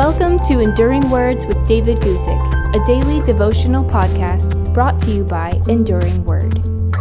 Welcome to Enduring Words with David Guzik, a daily devotional podcast brought to you by Enduring Word.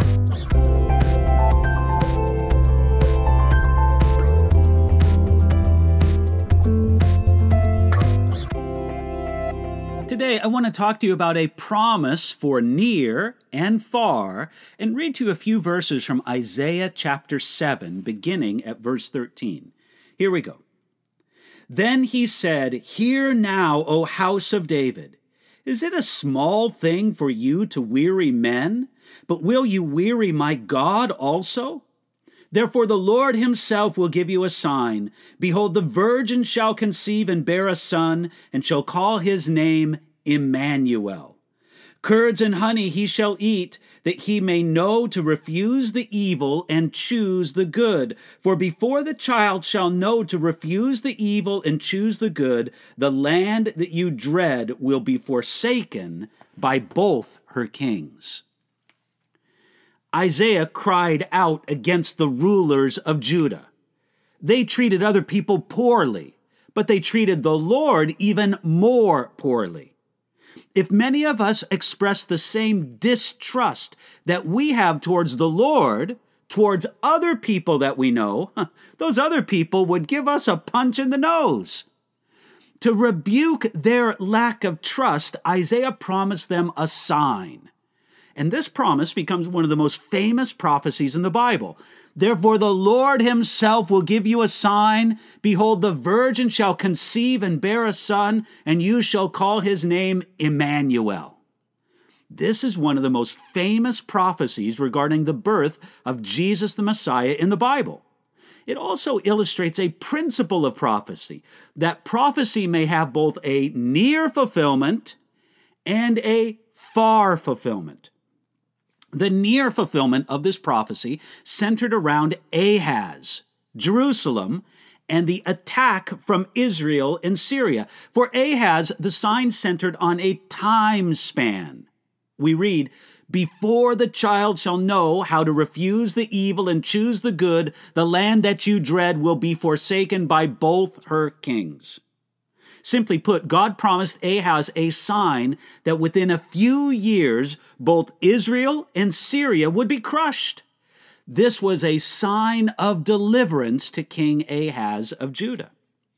Today, I want to talk to you about a promise for near and far, and read to you a few verses from Isaiah chapter 7, beginning at verse 13. Here we go. Then he said, "Hear now, O house of David. Is it a small thing for you to weary men? But will you weary my God also? Therefore the Lord himself will give you a sign. Behold, the virgin shall conceive and bear a son, and shall call his name Emmanuel. Curds and honey he shall eat, that he may know to refuse the evil and choose the good. For before the child shall know to refuse the evil and choose the good, the land that you dread will be forsaken by both her kings." Isaiah cried out against the rulers of Judah. They treated other people poorly, but they treated the Lord even more poorly. If many of us express the same distrust that we have towards the Lord, towards other people that we know, those other people would give us a punch in the nose. To rebuke their lack of trust, Isaiah promised them a sign. And this promise becomes one of the most famous prophecies in the Bible. Therefore, the Lord himself will give you a sign. Behold, the virgin shall conceive and bear a son, and you shall call his name Emmanuel. This is one of the most famous prophecies regarding the birth of Jesus the Messiah in the Bible. It also illustrates a principle of prophecy, that prophecy may have both a near fulfillment and a far fulfillment. The near fulfillment of this prophecy centered around Ahaz, Jerusalem, and the attack from Israel and Syria. For Ahaz, the sign centered on a time span. We read, "Before the child shall know how to refuse the evil and choose the good, the land that you dread will be forsaken by both her kings." Simply put, God promised Ahaz a sign that within a few years, both Israel and Syria would be crushed. This was a sign of deliverance to King Ahaz of Judah.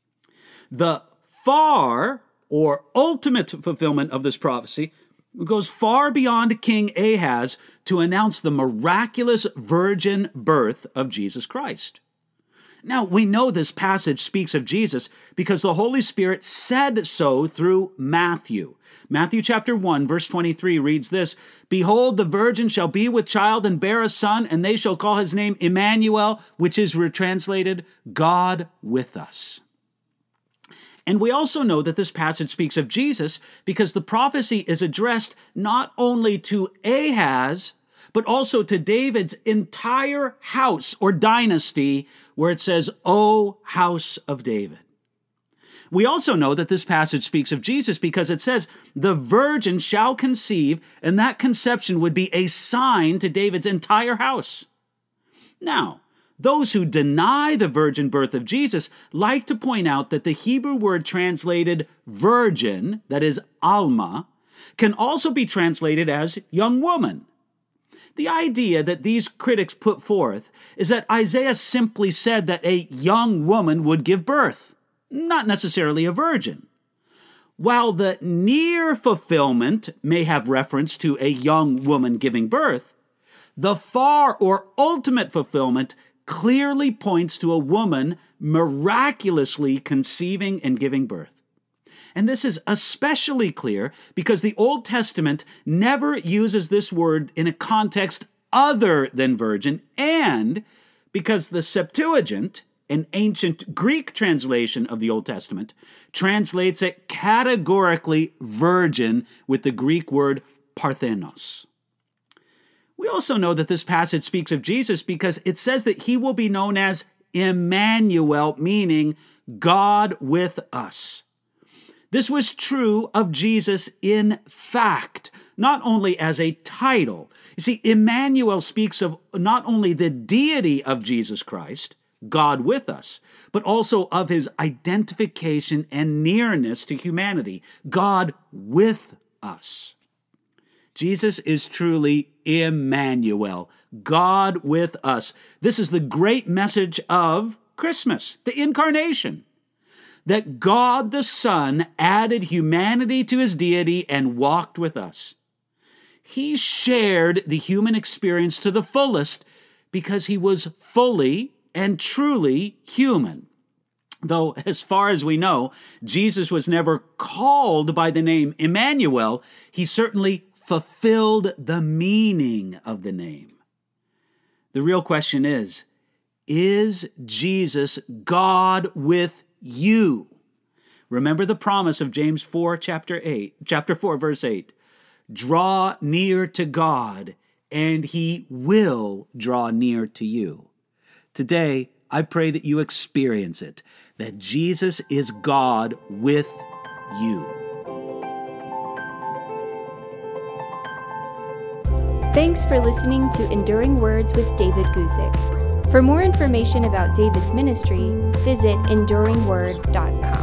The far or ultimate fulfillment of this prophecy goes far beyond King Ahaz to announce the miraculous virgin birth of Jesus Christ. Now, we know this passage speaks of Jesus because the Holy Spirit said so through Matthew. Matthew chapter 1, verse 23 reads this, "Behold, the virgin shall be with child and bear a son, and they shall call his name Emmanuel," which is retranslated, God with us. And we also know that this passage speaks of Jesus because the prophecy is addressed not only to Ahaz, but also to David's entire house or dynasty, where it says, "O house of David." We also know that this passage speaks of Jesus because it says, "The virgin shall conceive," and that conception would be a sign to David's entire house. Now, those who deny the virgin birth of Jesus like to point out that the Hebrew word translated virgin, that is Alma, can also be translated as young woman. The idea that these critics put forth is that Isaiah simply said that a young woman would give birth, not necessarily a virgin. While the near fulfillment may have reference to a young woman giving birth, the far or ultimate fulfillment clearly points to a woman miraculously conceiving and giving birth. And this is especially clear because the Old Testament never uses this word in a context other than virgin, and because the Septuagint, an ancient Greek translation of the Old Testament, translates it categorically virgin with the Greek word parthenos. We also know that this passage speaks of Jesus because it says that he will be known as Emmanuel, meaning God with us. This was true of Jesus in fact, not only as a title. You see, Emmanuel speaks of not only the deity of Jesus Christ, God with us, but also of his identification and nearness to humanity, God with us. Jesus is truly Emmanuel, God with us. This is the great message of Christmas, the incarnation, that God the Son added humanity to his deity and walked with us. He shared the human experience to the fullest because he was fully and truly human. Though, as far as we know, Jesus was never called by the name Emmanuel, he certainly fulfilled the meaning of the name. The real question is Jesus God with you? Remember the promise of James 4, chapter 4, verse 8. Draw near to God, and he will draw near to you. Today, I pray that you experience it, that Jesus is God with you. Thanks for listening to Enduring Words with David Guzik. For more information about David's ministry, visit enduringword.com.